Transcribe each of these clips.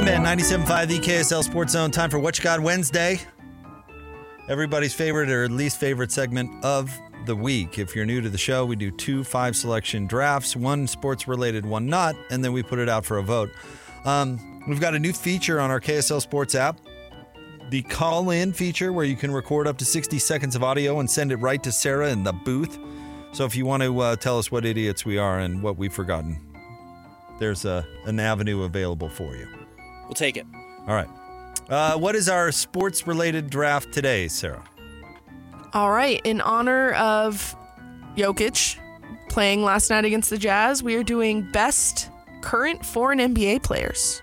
Freeman, 97.5, the KSL Sports Zone. Time for What You Got Wednesday. Everybody's favorite or least favorite segment of the week. If you're new to the show, we do 2 5-selection drafts, one sports-related, one not, and then we put it out for a vote. We've got a new feature on our KSL Sports app, the call-in feature, where you can record up to 60 seconds of audio and send it right to Sarah in the booth. So if you want to tell us what idiots we are and what we've forgotten, there's an avenue available for you. We'll take it. All right. What is our sports-related draft today, Sarah? All right. In honor of Jokic playing last night against the Jazz, we are doing best current foreign NBA players.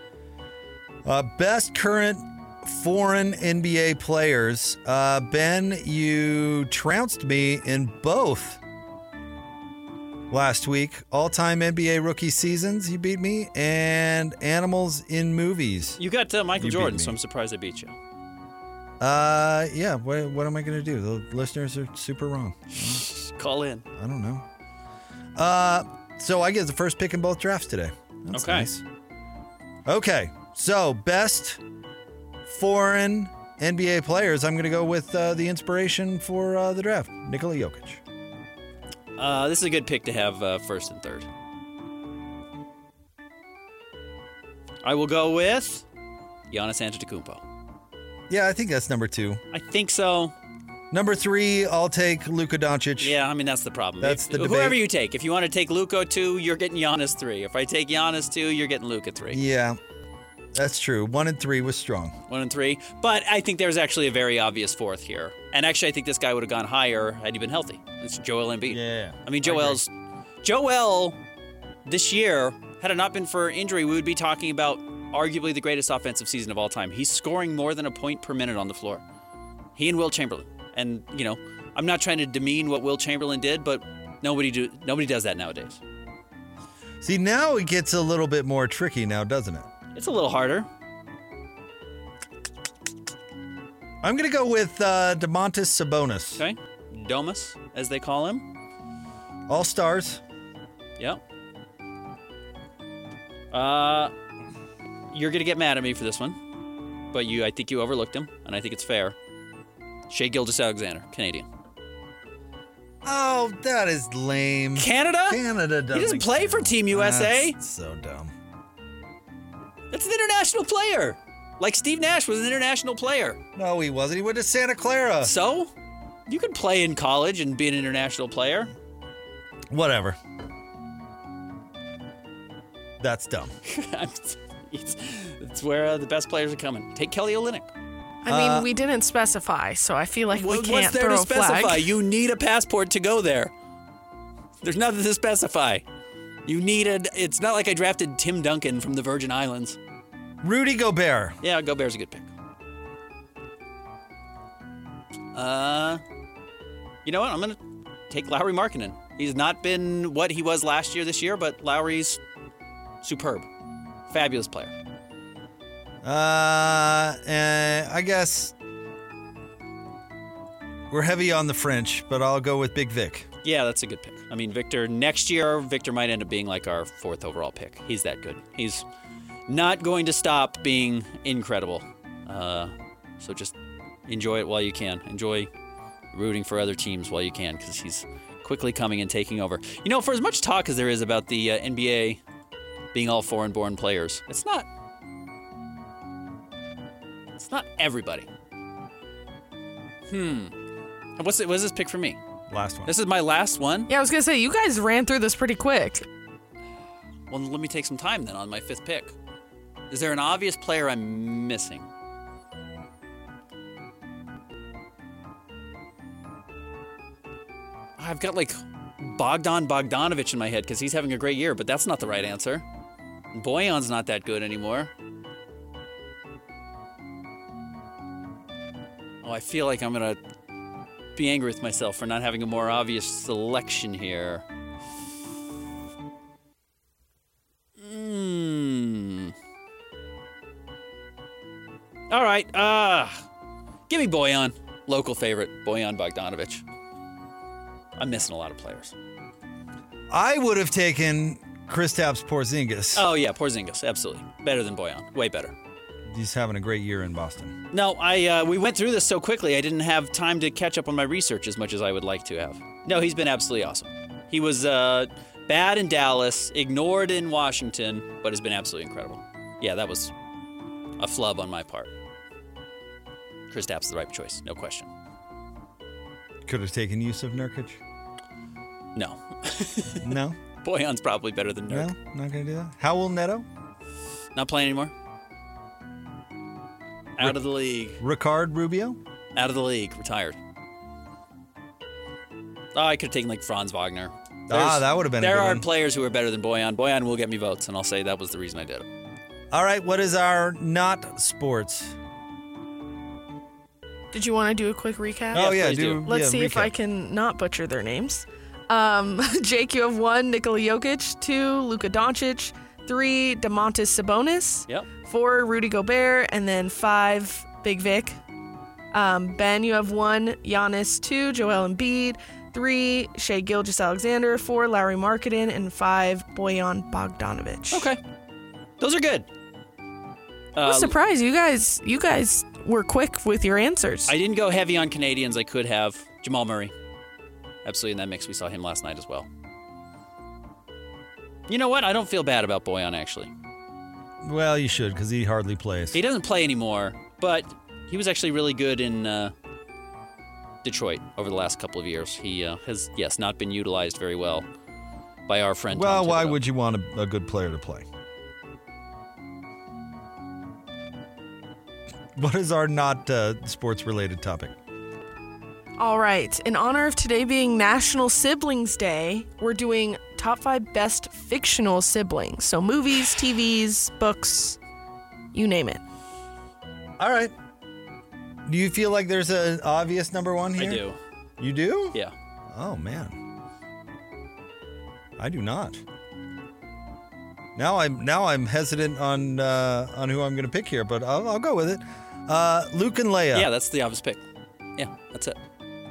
Best current foreign NBA players. Ben, you trounced me in both last week. All-time NBA rookie seasons, you beat me, and animals in movies. You got Michael Jordan, so I'm surprised I beat you. Yeah. What am I going to do? The listeners are super wrong. Call in. I don't know. So I get the first pick in both drafts today. That's okay. Nice. Okay. So best foreign NBA players. I'm going to go with the inspiration for the draft, Nikola Jokic. This is a good pick to have first and third. I will go with Giannis Antetokounmpo. Yeah, I think that's number 2. I think so. Number 3, I'll take Luka Doncic. Yeah, I mean, that's the problem. That's the debate. Whoever you take. If you want to take Luka 2, you're getting Giannis 3. If I take Giannis 2, you're getting Luka 3. Yeah, that's true. 1 and 3 was strong. 1 and 3. But I think there's actually a very obvious fourth here. And actually, I think this guy would have gone higher had he been healthy. It's Joel Embiid. Yeah. I mean, Joel this year, had it not been for injury, we would be talking about arguably the greatest offensive season of all time. He's scoring more than a point per minute on the floor. He and Will Chamberlain. And, you know, I'm not trying to demean what Will Chamberlain did, but nobody does that nowadays. See, now it gets a little bit more tricky now, doesn't it? It's a little harder. I'm going to go with Domantas Sabonis. Okay. Domus, as they call him. All-Stars. Yep. You're going to get mad at me for this one, but I think you overlooked him, and I think it's fair. Shai Gilgeous-Alexander, Canadian. Oh, that is lame. Canada? Canada doesn't. He doesn't play for Team USA. That's so dumb. That's an international player. Like Steve Nash was an international player. No, he wasn't. He went to Santa Clara. So? You can play in college and be an international player. Whatever. That's dumb. It's where the best players are coming. Take Kelly Olynyk. I mean, we didn't specify, so I feel like we can't what's there throw to a flag. specify? You need a passport to go there. There's nothing to specify. It's not like I drafted Tim Duncan from the Virgin Islands. Rudy Gobert. Yeah, Gobert's a good pick. You know what? I'm going to take Lauri Markkanen. He's not been what he was last year this year, but Lauri's superb. Fabulous player. I guess we're heavy on the French, but I'll go with Big Vic. Yeah, that's a good pick. I mean, next year, Victor might end up being like our 4th overall pick. He's that good. He's not going to stop being incredible. So just enjoy it while you can. Enjoy rooting for other teams while you can, because he's quickly coming and taking over. You know, for as much talk as there is about the NBA being all foreign-born players, it's not everybody. What's this pick for me? Last one. This is my last one? Yeah, I was going to say, you guys ran through this pretty quick. Well, let me take some time then on my 5th pick. Is there an obvious player I'm missing? I've got like Bogdan Bogdanović in my head because he's having a great year, but that's not the right answer. Bojan's not that good anymore. Oh, I feel like I'm going to be angry with myself for not having a more obvious selection here. All right. Give me Bojan. Local favorite, Bojan Bogdanović. I'm missing a lot of players. I would have taken Kristaps Porzingis. Oh, yeah, Porzingis. Absolutely. Better than Bojan. Way better. He's having a great year in Boston. No, we went through this so quickly, I didn't have time to catch up on my research as much as I would like to have. No, he's been absolutely awesome. He was bad in Dallas, ignored in Washington, but has been absolutely incredible. Yeah, that was a flub on my part. Kristaps is the right choice, no question. Could have taken Yusuf Nurkic. No. No? Bojan's probably better than Nurk. No? Not going to do that? Howell Neto? Not playing anymore. Out of the league. Ricard Rubio? Out of the league. Retired. Oh, I could have taken like Franz Wagner. That would have been a good There are one. players who are better than Bojan. Bojan will get me votes, and I'll say that was the reason I did it. All right, what is our not sports? Did you want to do a quick recap? Oh, yeah, please do. Let's see if recap. I can not butcher their names. Jake, you have 1, Nikola Jokic. 2, Luka Doncic. 3, Domantas Sabonis. Yep. 4, Rudy Gobert. And then 5, Big Vic. Ben, you have 1, Giannis. 2, Joel Embiid. 3, Shai Gilgeous-Alexander. 4, Larry Marketing. And 5, Bojan Bogdanovic. Okay. Those are good. I'm surprised you guys were quick with your answers. I didn't go heavy on Canadians. I could have. Jamal Murray. Absolutely in that mix. We saw him last night as well. You know what? I don't feel bad about Bojan, actually. Well, you should, because he hardly plays. He doesn't play anymore, but he was actually really good in Detroit over the last couple of years. He has, yes, not been utilized very well by our friend Well, Tom why Thibodeau. would you want a good player to play? What is our not sports-related topic? All right. In honor of today being National Siblings Day, we're doing top 5 best fictional siblings. So movies, TVs, books, you name it. All right. Do you feel like there's an obvious number one here? I do. You do? Yeah. Oh, man. I do not. Now I'm hesitant on who I'm going to pick here, but I'll go with it. Luke and Leia. Yeah, that's the obvious pick. Yeah, that's it.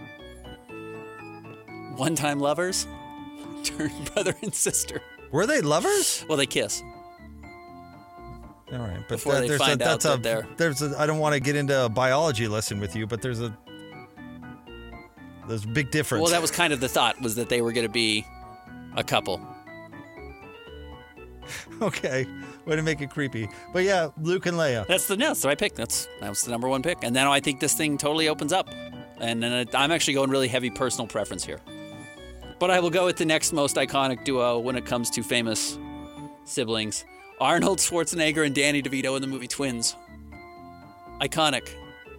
One-time lovers turned brother and sister. Were they lovers? Well, they kiss. All right, but Before they find out that they're- I don't want to get into a biology lesson with you, but there's a big difference. Well, that was kind of the thought, was that they were going to be a couple. Okay, way to make it creepy. But yeah, Luke and Leia. That's the right pick. That was the number one pick. And now I think this thing totally opens up. And then I'm actually going really heavy personal preference here. But I will go with the next most iconic duo when it comes to famous siblings. Arnold Schwarzenegger and Danny DeVito in the movie Twins. Iconic.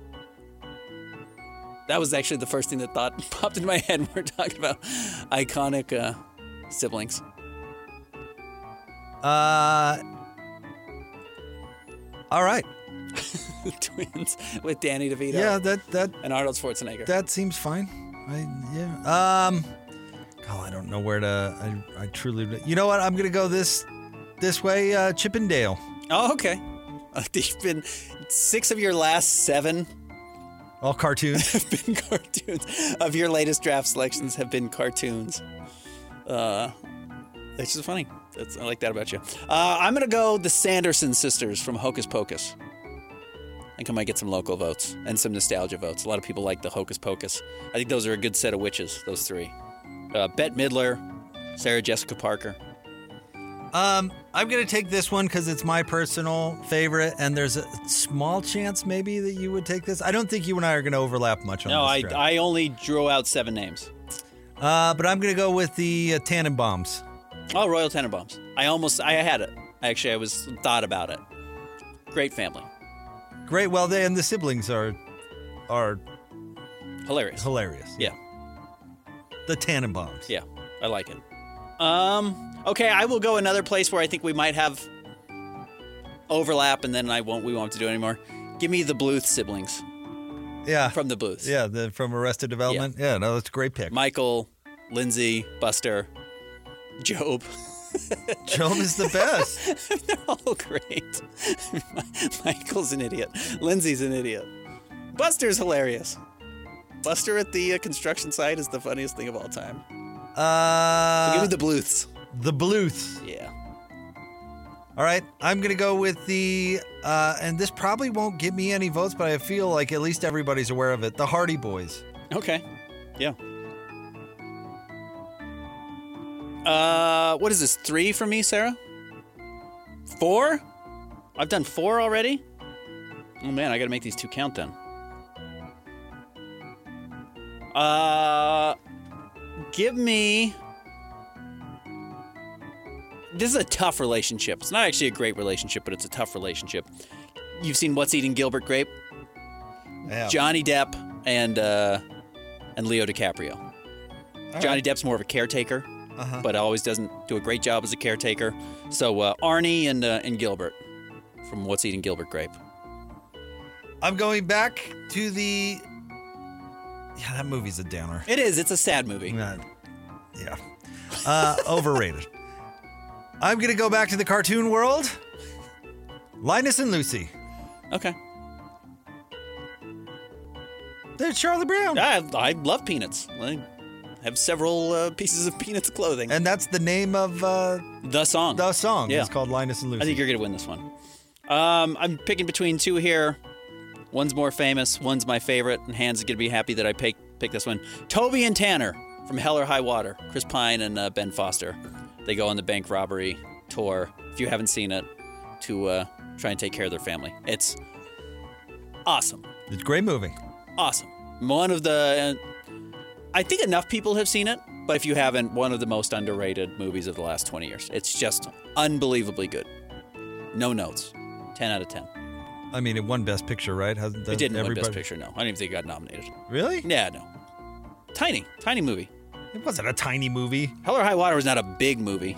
That was actually the first thing that popped into my head when we're talking about iconic siblings. All right. Twins with Danny DeVito. Yeah, that and Arnold Schwarzenegger. That seems fine. God, I don't know where to. I truly. You know what? I'm gonna go this way. Chip and Dale. Oh, okay. You've been 6 of your last 7 All cartoons. have been cartoons. Of your latest draft selections have been cartoons. It's just funny. I like that about you. I'm going to go the Sanderson sisters from Hocus Pocus. I think I might get some local votes and some nostalgia votes. A lot of people like the Hocus Pocus. I think those are a good set of witches, those 3. Bette Midler, Sarah Jessica Parker. I'm going to take this one because it's my personal favorite, and there's a small chance maybe that you would take this. I don't think you and I are going to overlap much on No, this draft. I only drew out 7 names. But I'm going to go with the Tannenbaums. Oh, Royal Tenenbaums. I had it. Actually, I thought about it. Great family. Great. Well, and the siblings are Hilarious. hilarious. Yeah. The Tannenbaums. Yeah, I like it. Okay, I will go another place where I think we might have overlap, and then we won't have to do it anymore. Give me the Bluth siblings Yeah. from the Bluths. Yeah, from Arrested Development. Yeah, no, that's a great pick. Michael, Lindsay, Buster, Job. Job is the best. They're all great. Michael's an idiot. Lindsay's an idiot. Buster's hilarious. Buster at the construction site is the funniest thing of all time. So give me the Bluths. The Bluths. Yeah. All right, I'm going to go with the, and this probably won't give me any votes, but I feel like at least everybody's aware of it, the Hardy Boys. Okay. Yeah. What is this, 3 for me, Sarah? 4? I've done 4 already? Oh, man, I got to make these 2 count then. Give me... This is a tough relationship. It's not actually a great relationship, but it's a tough relationship. You've seen What's Eating Gilbert Grape? Yeah. Johnny Depp and Leo DiCaprio. Johnny Depp's more of a caretaker, but always doesn't do a great job as a caretaker. So Arnie and Gilbert from What's Eating Gilbert Grape. I'm going back to the... Yeah, that movie's a downer. It is. It's a sad movie. Yeah. Overrated. I'm going to go back to the cartoon world. Linus and Lucy. Okay. There's Charlie Brown. I love Peanuts. I have several pieces of Peanuts clothing. And that's the name of The song. the song. Yeah. It's called Linus and Lucy. I think you're going to win this one. I'm picking between 2 here. One's more famous. One's my favorite. And Hans is going to be happy that I picked this one. Toby and Tanner from Hell or High Water. Chris Pine and Ben Foster. They go on the bank robbery tour, if you haven't seen it, to try and take care of their family. It's awesome. It's a great movie. Awesome. One of the... I think enough people have seen it, but if you haven't, one of the most underrated movies of the last 20 years. It's just unbelievably good. No notes. 10 out of 10. I mean, it won Best Picture, right? It didn't win Best Picture, no. I don't even think it got nominated. Really? Yeah, no. Tiny movie. It wasn't a tiny movie. Hell or High Water was not a big movie.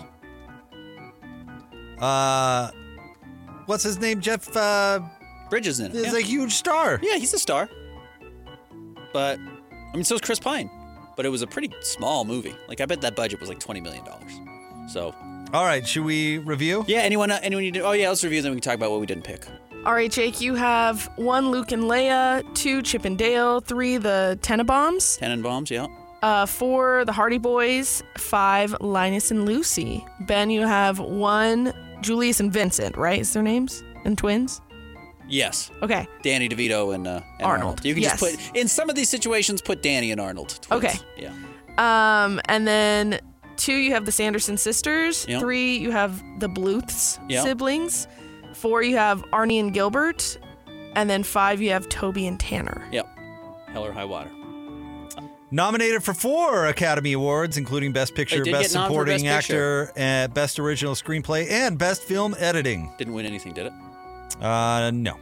What's his name? Jeff Bridges in it. is a huge star. Yeah, he's a star. But, I mean, so is Chris Pine. But it was a pretty small movie. Like, I bet that budget was like $20 million. So. All right, should we review? Yeah, anyone you do? Oh, yeah, let's review, then we can talk about what we didn't pick. All right, Jake, you have 1, Luke and Leia, 2, Chip and Dale, 3, the Tenenbaums, Tenenbaums, yeah. 4, the Hardy Boys, 5, Linus and Lucy. Ben, you have 1, Julius and Vincent, right? Is their names? And twins? Yes. Okay. Danny DeVito and Arnold. You can Yes. just put, in some of these situations, put Danny and Arnold. Twins. Okay. Yeah. And then 2, you have the Sanderson sisters. Yep. 3, you have the Bluths Yep. siblings. 4, you have Arnie and Gilbert. And then 5, you have Toby and Tanner. Yep. Hell or High Water. Nominated for 4 Academy Awards, including Best Picture, It did Best get nom for Supporting Best Picture. Actor, and Best Original Screenplay, and Best Film Editing. Didn't win anything, did it? No.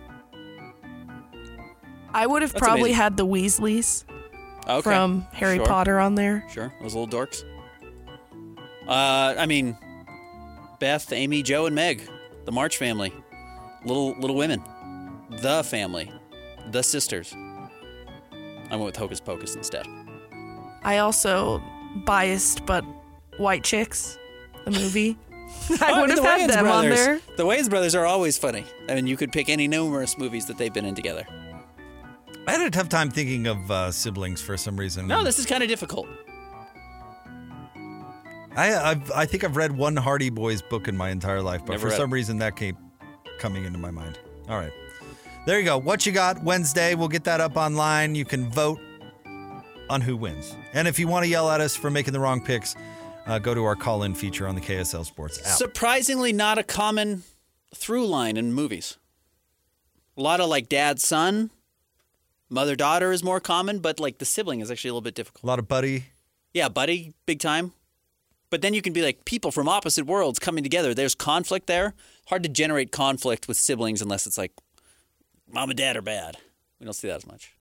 I would have That's probably amazing. had the Weasleys Okay. from Harry Sure. Potter on there. Sure. Those little dorks. I mean, Beth, Amy, Joe, and Meg. The March family. Little women. The family. The sisters. I went with Hocus Pocus instead. I also biased, but White Chicks, the movie. I would have the had Wayans them on brothers. there. The Wayans brothers are always funny. I mean, you could pick any numerous movies that they've been in together. I had a tough time thinking of siblings for some reason. No, this is kind of difficult. I think I've read one Hardy Boys book in my entire life, but Never for read some reason that came coming into my mind. All right. There you go. What You Got Wednesday. We'll get that up online. You can vote on who wins. And if you want to yell at us for making the wrong picks, go to our call-in feature on the KSL Sports app. Surprisingly not a common through line in movies. A lot of like dad-son, mother-daughter is more common, but like the sibling is actually a little bit difficult. A lot of buddy. Yeah, buddy, big time. But then you can be like people from opposite worlds coming together. There's conflict there. Hard to generate conflict with siblings unless it's like mom and dad are bad. We don't see that as much.